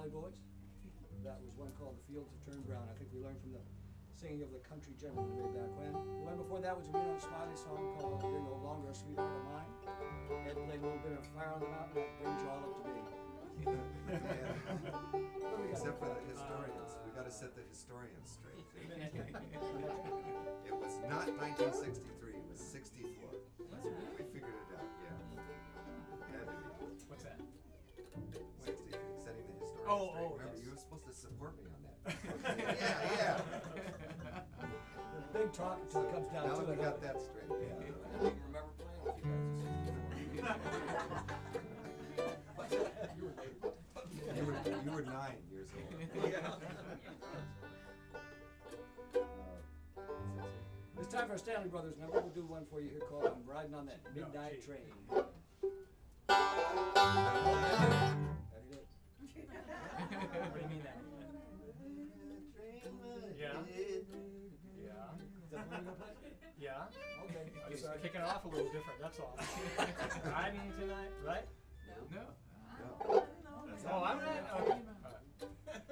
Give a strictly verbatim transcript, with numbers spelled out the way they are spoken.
Valley Boys. That was one called The Fields Have Turned Brown. I think we learned from the singing of the country gentleman way back when. The one before that was a Reno and Smiley song called You're No Longer a Sweetheart of Mine. Ed played a little bit of Fire on the Mountain. That brings you all up to date. Yeah. Except for the historians. We got to set the historians straight. It was not nineteen sixty-three. It was sixty-four. We figured it out. Yeah. Had to be. What's that? sixty-three. Setting the historians Oh, straight. oh, Remember, yes. you were supposed to support me on that. Yeah, yeah. Big talk until it comes down Now to that we it. got that straight. I don't even remember playing with you guys at sixty-four. You were late. You were, you were nine years old. It's time for a Stanley Brothers number. We'll do one for you here called I'm Riding on That Midnight gee. Train. That it is. What do you mean that? Yeah. Yeah. Is that the one you're gonna play? Yeah. Okay. I'm Just sorry. kicking it off a little different, that's all. Riding tonight, right? No.